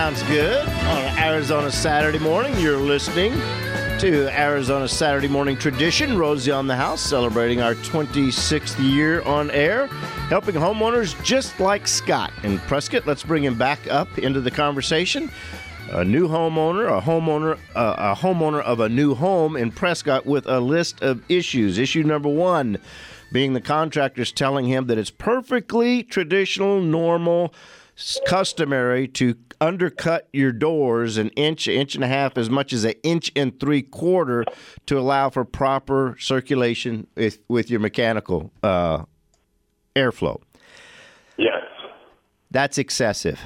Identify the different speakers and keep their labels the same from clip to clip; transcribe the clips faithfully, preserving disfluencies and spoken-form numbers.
Speaker 1: Sounds good. On Arizona Saturday morning, you're listening to Arizona Saturday Morning Tradition. Rosie on the House, celebrating our twenty-sixth year on air, helping homeowners just like Scott in Prescott. Let's bring him back up into the conversation. A new homeowner, a homeowner, uh, a homeowner of a new home in Prescott with a list of issues. Issue number one being the contractors telling him that it's perfectly traditional, normal, customary to undercut your doors an inch, inch and a half, as much as an inch and three quarter to allow for proper circulation with, with your mechanical uh, airflow.
Speaker 2: Yes.
Speaker 1: That's excessive.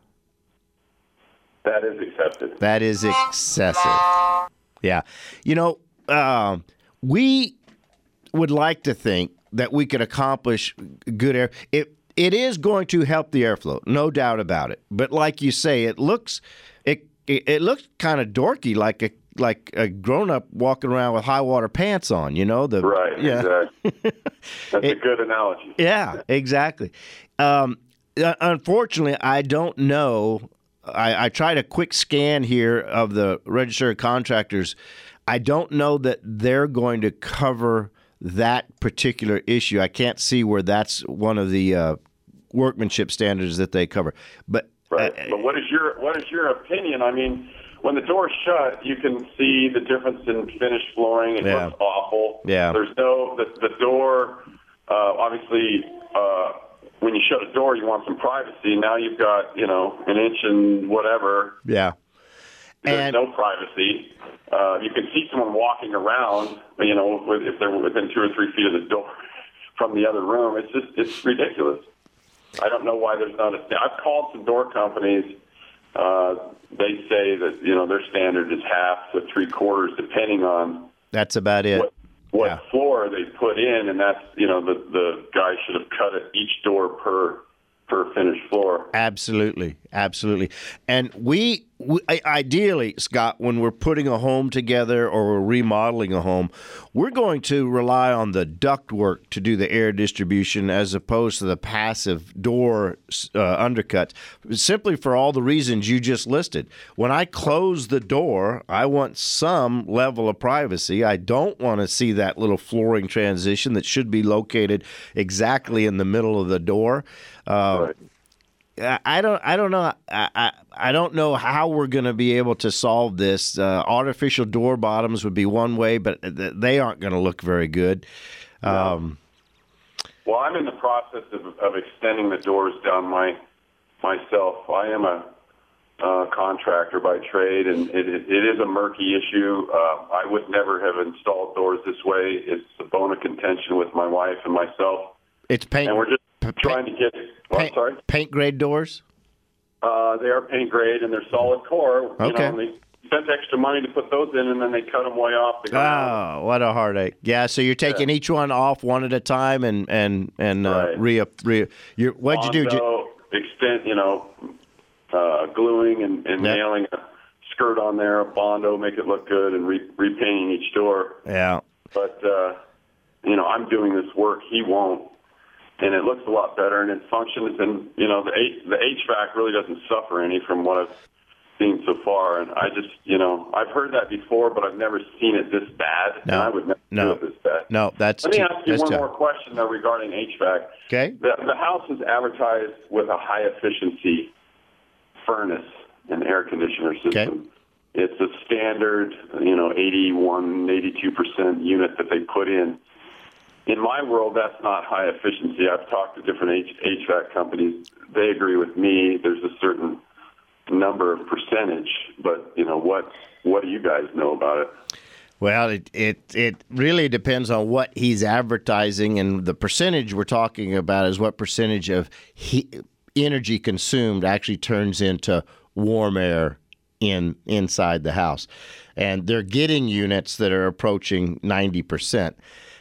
Speaker 2: That is excessive.
Speaker 1: That is excessive. Yeah. You know, uh, we would like to think that we could accomplish good air. It It is going to help the airflow, no doubt about it. But like you say, it looks it it, it looks kind of dorky, like a like a grown up walking around with high water pants on. You know, the
Speaker 2: right.
Speaker 1: Yeah.
Speaker 2: Exactly. That's
Speaker 1: it,
Speaker 2: a good analogy.
Speaker 1: Yeah, exactly. Um, unfortunately, I don't know. I, I tried a quick scan here of the registered contractors. I don't know that they're going to cover that particular issue. I can't see where that's one of the uh, workmanship standards that they cover. But
Speaker 2: right.
Speaker 1: Uh,
Speaker 2: but what is your what is your opinion? I mean, when the door's shut, you can see the difference in finished flooring. It
Speaker 1: yeah.
Speaker 2: looks awful.
Speaker 1: Yeah.
Speaker 2: There's no the, the door. Uh, obviously, uh, when you shut a door, you want some privacy. Now you've got you know an inch and whatever.
Speaker 1: Yeah.
Speaker 2: There's
Speaker 1: and,
Speaker 2: no privacy. Uh, you can see someone walking around, you know, if they're within two or three feet of the door from the other room. It's just, it's ridiculous. I don't know why there's not a, I've called some door companies. Uh, they say that, you know, their standard is half to three quarters, depending on.
Speaker 1: That's about it.
Speaker 2: What, what
Speaker 1: yeah.
Speaker 2: floor they put in, and that's, you know, the, the guy should have cut it each door per per finished floor.
Speaker 1: Absolutely, absolutely. And we, we, ideally, Scott, when we're putting a home together or we're remodeling a home, we're going to rely on the ductwork to do the air distribution as opposed to the passive door uh, undercuts, simply for all the reasons you just listed. When I close the door, I want some level of privacy. I don't want to see that little flooring transition that should be located exactly in the middle of the door. Uh,
Speaker 2: right.
Speaker 1: I don't. I don't know. I. I, I don't know how we're going to be able to solve this. Uh, artificial door bottoms would be one way, but they aren't going to look very good. Um,
Speaker 2: well, I'm in the process of, of extending the doors down my myself. I am a uh, contractor by trade, and it, it, it is a murky issue. Uh, I would never have installed doors this way. It's a bone of contention with my wife and myself.
Speaker 1: It's paint.
Speaker 2: And we're just
Speaker 1: p-
Speaker 2: trying to get. Well,
Speaker 1: paint,
Speaker 2: sorry.
Speaker 1: Paint grade doors.
Speaker 2: Uh, they are paint grade and they're solid core. You
Speaker 1: Okay.
Speaker 2: know, and they spent extra money to put those in, and then they cut them way off the ground.
Speaker 1: Oh, what a heartache! Yeah, so you're taking
Speaker 2: Yeah.
Speaker 1: each one off one at a time, and and and uh,
Speaker 2: Right.
Speaker 1: re re. You're, what'd you do? Did you-
Speaker 2: Bondo, extent, you know, uh, gluing and, and
Speaker 1: Yeah.
Speaker 2: nailing a skirt on there, a Bondo, make it look good, and re- repainting each door.
Speaker 1: yeah.
Speaker 2: But uh, you know, I'm doing this work. He won't. And it looks a lot better, and it functions. And you know, the H- the H V A C really doesn't suffer any from what I've seen so far. And I just, you know, I've heard that before, but I've never seen it this bad.
Speaker 1: No.
Speaker 2: And I would never
Speaker 1: No.
Speaker 2: do it this bad.
Speaker 1: No, that's.
Speaker 2: Let me
Speaker 1: too,
Speaker 2: ask you
Speaker 1: that's
Speaker 2: one
Speaker 1: tough.
Speaker 2: more question though regarding H V A C.
Speaker 1: Okay.
Speaker 2: The, the house is advertised with a high efficiency furnace and air conditioner system.
Speaker 1: Okay.
Speaker 2: It's a standard, you know, eighty-one, eighty-two percent unit that they put in. In my world, that's not high efficiency. I've talked to different H- HVAC companies. They agree with me. There's a certain number of percentage, but you know what? What do you guys know about it?
Speaker 1: Well, it, it it really depends on what he's advertising, and the percentage we're talking about is what percentage of he, energy consumed actually turns into warm air in inside the house, and they're getting units that are approaching ninety percent.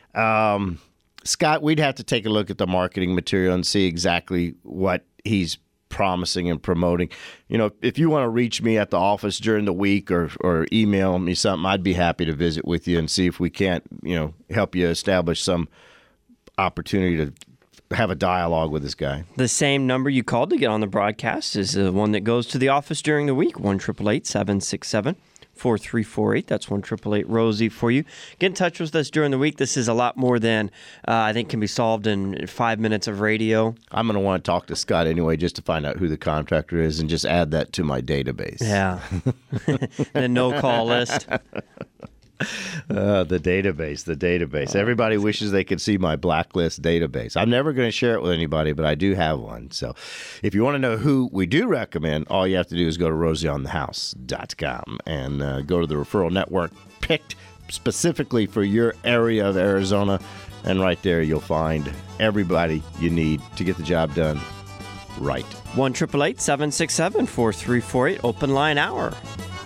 Speaker 1: Um, Scott, we'd have to take a look at the marketing material and see exactly what he's promising and promoting. You know, if you want to reach me at the office during the week or or email me something, I'd be happy to visit with you and see if we can't, you know, help you establish some opportunity to have a dialogue with this guy.
Speaker 3: The same number you called to get on the broadcast is the one that goes to the office during the week, one eight eight eight, seven six seven, four three four eight. That's one eight eight eight, Rosie for you. Get in touch with us during the week. This is a lot more than uh, I think can be solved in five minutes of radio.
Speaker 1: I'm going to want to talk to Scott anyway just to find out who the contractor is and just add that to my database.
Speaker 3: Yeah. The no-call list.
Speaker 1: Uh, the database, the database. Everybody wishes they could see my blacklist database. I'm never going to share it with anybody, but I do have one. So if you want to know who we do recommend, all you have to do is go to rosie on the house dot com and uh, go to the referral network picked specifically for your area of Arizona. And right there, you'll find everybody you need to get the job done right.
Speaker 3: one eight eight eight, seven six seven, four three four eight, open line hour.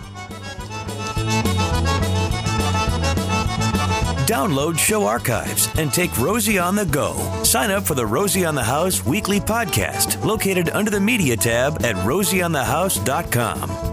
Speaker 4: Download show archives and take Rosie on the go. Sign up for the Rosie on the House weekly podcast located under the media tab at rosie on the house dot com.